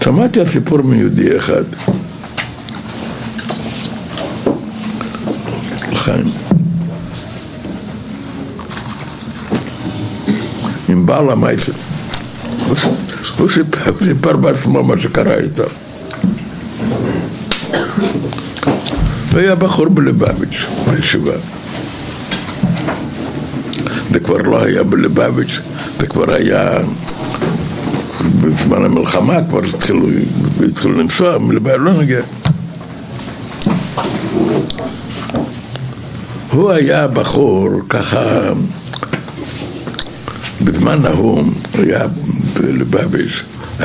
שמעתי הסיפור מיהודי אחד, חיים, עם בעל המייסר. הוא סיפר בעצמו מה שקרה איתו. והיה בחור בלבביץ' בישיבה. זה כבר לא היה בלבביץ', זה כבר היה בזמן המלחמה, כבר התחילו לנסוע, מלבביץ' לא נגיע. הוא היה בחור ככה, בזמן ההוא היה בלבביץ',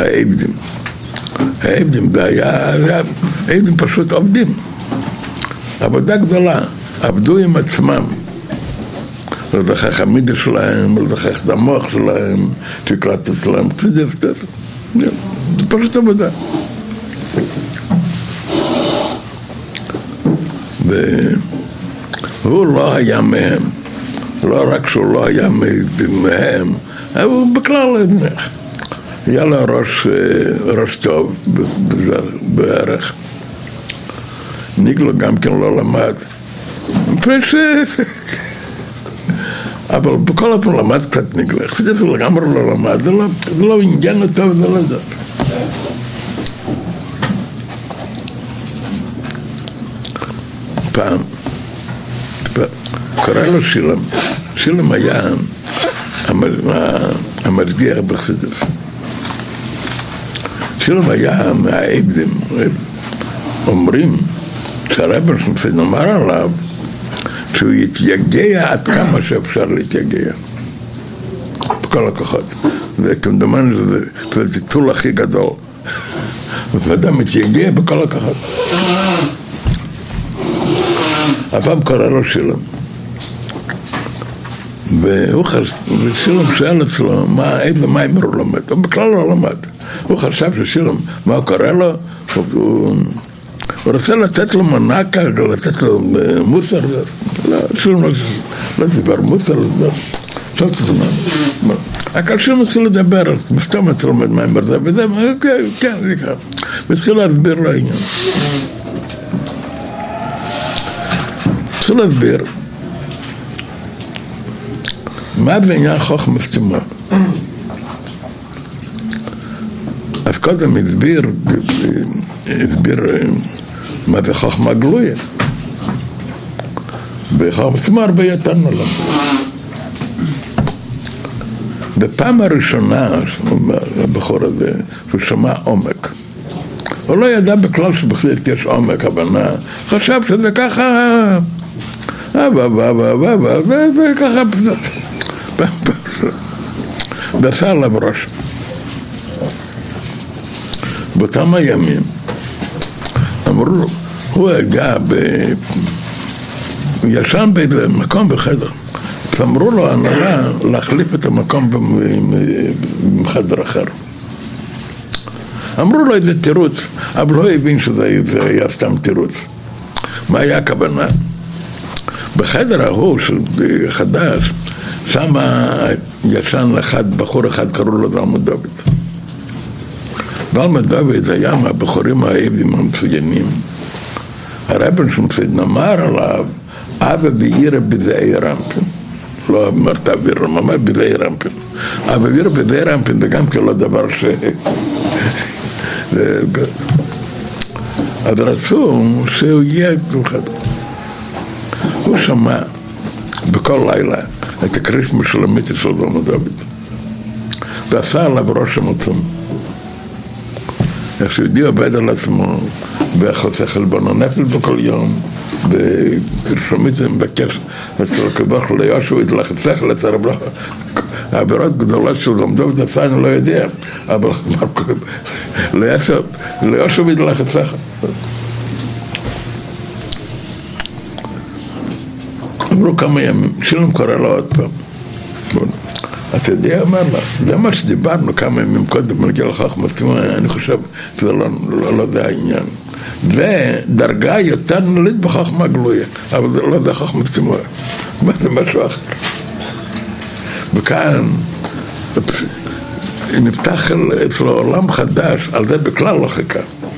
העבדים זה היה, העבדים פשוט עובדים. עבודה גדולה, עבדו עם עצמם. לא לדחך המידה שלהם, לא לדחך את המוח שלהם, תקלט אצלם, זה פשוט עבודה. והוא לא היה מהם, לא רק שהוא לא היה מהם, אבל הוא בכלל היה לו ראש טוב בערך. ניגלו גם כן לא למד, אבל בכל אופן למד קצת ניגלה, זה לגמרי לא למד, זה לא עניין אותו וזה לא זה. פעם קרא לו שילם, שילם היה המשגיח בחסידות. שילם היה מהעבדים, אומרים שהרבן שמסד אמר עליו שהוא יתייגע עד כמה שאפשר להתייגע בכל הכוחות. וכמדומן זה הטיטול הכי גדול, ואדם מתייגע בכל הכוחות. הפעם קרא לו שילם, ושילם שאל אצלו איזה מיימר הוא לומד, הוא בכלל לא למד. הוא חשב ששילם, מה הוא קרא לו? הוא רוצה לתת לו מנקה, לתת לו מוסר. לא, שילם לא דיבר מוסר, לא זמן. רק שילם התחיל לדבר, מסתם אתה לומד מיימר זה, וזה, כן, זה ככה. והתחיל להסביר לו העניין. התחיל להסביר מה בעניין חוכמה סתימה. אז קודם הסביר מה זה חוכמה גלויה. בחוכמה סתימה הרבה יותר נולד. בפעם הראשונה הבחור הזה, הוא שמע עומק. הוא לא ידע בכלל שבחסידות יש עומק, הבנה. חשב שזה ככה, וככה, ועשה עליו ראש. באותם הימים אמרו לו, הוא הגע ישן באיזה מקום בחדר, אמרו לו הנהלה להחליף את המקום בחדר אחר. אמרו לו איזה תירוץ, אבל לא הבין שזה היה סתם תירוץ. מה היה הכוונה? בחדר ההוא של חדש, שם ישן אחד, בחור אחד קראו לו דלמה דוד. דלמה דוד היה מהבחורים העבדים המצוינים. הרבן שמסד אמר עליו, אבא בעירה בזעי רמפין. לא אמרת אוויר, אמר בזעי רמפין. אבא בעירה בזעי רמפין זה גם כן לא דבר ש... אז רצו שהוא יהיה אחד. הוא שמע בכל לילה את הקריש משולמיתי של דלמה דוד. ועשה עליו ראש המוצום. איך שיהודי עובד על עצמו, ועושה חלבון הנפש בכל יום, וקרישומיתי מבקש אצל הקב"ה ליהושע יתלך את שכל אצל רב העבירות גדולות של דלמה דוד עשה, אני לא יודע, אבל ליהושע יתלך את שכל. אמרו כמה ימים, שילם קורא לו עוד פעם. אתה יודע, אמר לה, זה מה שדיברנו כמה ימים קודם, מגיע לחוכמה סתימה, אני חושב שזה לא זה העניין. ודרגה יותר נולד בחוכמה גלויה, אבל זה לא זה חוכמה סתימה, זה משהו אחר. וכאן, נפתח אצלו עולם חדש, על זה בכלל לא חיכה.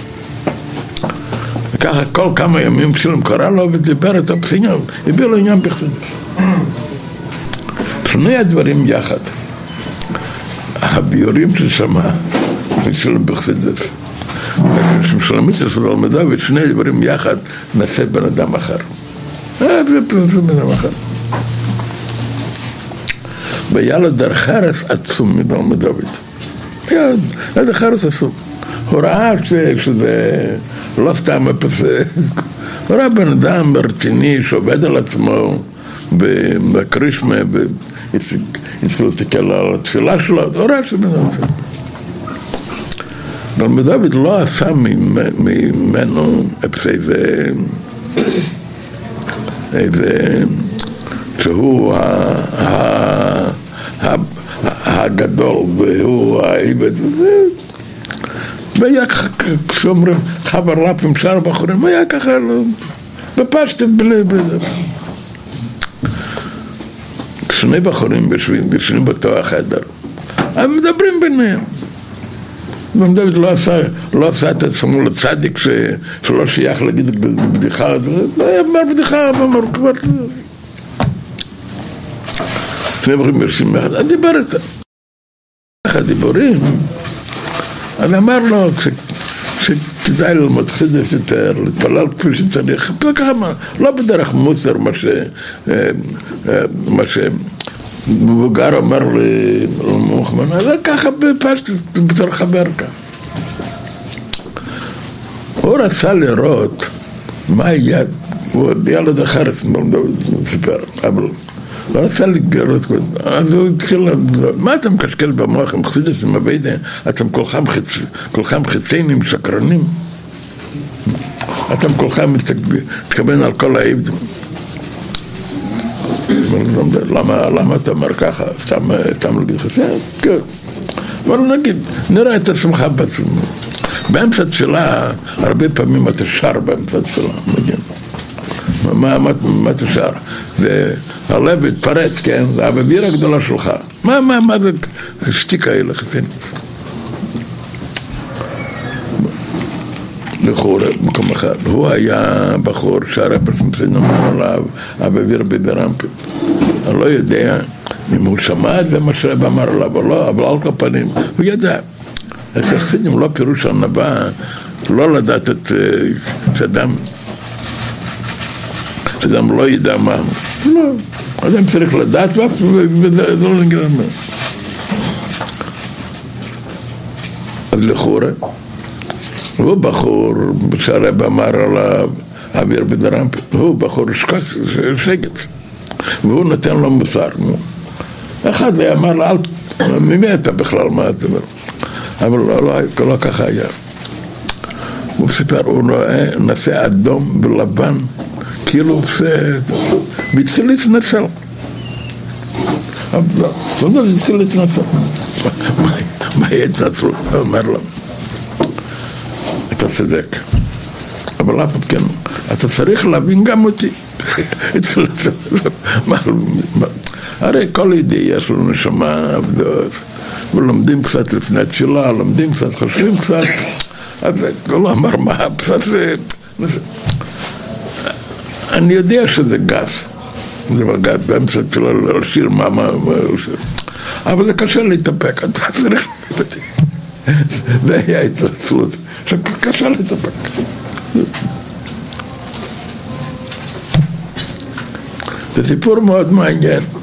וככה כל כמה ימים שלהם קרא לו ודיבר את הפסיניון, הביא לו עניין בחסידות. שני הדברים יחד. הביורים ששמע, שלהם בחסידות. ששלמית של מדוביץ', שני הדברים יחד נעשה בן אדם אחר. זה בן אדם אחר. והיה לו דרך חרס עצום מדוביץ'. היה דרך חרס עצום. הוא ראה שזה לא סתם הפסק. הוא ראה בן אדם רציני שעובד על עצמו בקרישמה, והתחילו לתקל על התפילה שלו, הוא ראה שבן אדם עצמו. אבל מדוביץ' לא עשה ממנו איזה שהוא הגדול והוא העיבד וזה, והיה ככה, כשאומרים חבר רב עם שאר הבחורים, היה ככה בפשטת בלי שני בחורים יושבים בתוך החדר, הם מדברים ביניהם. ומדוביץ' לא עשה את עצמו לצדיק שלא שייך להגיד בדיחה, לא היה אומר בדיחה, אמר כבר שני בחורים יושבים אחד, דיבר איתם הדיבורים, אני אמר לו שכדאי ללמוד חסידות יותר, להתפלל כפי שצריך, לא בדרך מוסר מה שמבוגר אומר למוחמן, אבל ככה בפשט בתור חבר כאן. הוא רצה לראות מה היד, הוא היה לו דחרס, סיפר, אבל הוא רצה לגרות, אז הוא התחיל, מה אתה מקשקל במוח עם חסידות עם הווידה, אתם כולכם חיציינים, שקרנים, אתם כולכם מתכוון על כל העבדים. למה אתה אומר ככה? סתם להגיד לך, כן. אבל נגיד, נראה את עצמך בעצמך. באמצע תפילה, הרבה פעמים אתה שר באמצע תפילה, מגיע. מה אתה שר? והלב התפרץ, כן? זה האוויר הגדולה שלך. מה זה שתיקה אלה חסין? לחור, במקום אחד. הוא היה בחור שהרבן שמסין אמר עליו, האוויר בדרמפין. אני לא יודע אם הוא שמע את זה מה שהרב אמר עליו או לא, אבל על כל פנים, הוא ידע. החסידים לא פירוש הנבא, לא לדעת את שאדם לא ידע מה. לא, אדם צריך לדעת וזה לא נגרם. אז לחורה, הוא בחור שהרב אמר עליו, האוויר בדרמפין, הוא בחור שקט. והוא נתן לו מוסר. אחד אמר לה, ממי אתה בכלל, מה אתה אומר? אבל לא ככה היה. הוא סיפר, הוא רואה נעשה אדום ולבן, כאילו זה, והתחיל להתנצל. הוא התחיל להתנצל. מה יתנצל? הוא אומר לו, אתה צדק. אבל אף כן, אתה צריך להבין גם אותי. הרי כל ידי יש לנו נשמה עבדות ולומדים קצת לפני התפילה, לומדים קצת, חושבים קצת, אז הוא לא אמר מה אני יודע שזה גס, זה גס באמצע התפילה לשיר מה אבל זה קשה להתאפק, אתה צריך להבין, זה היה התרצלות שקשה להתאפק. זה סיפור מאוד מעניין.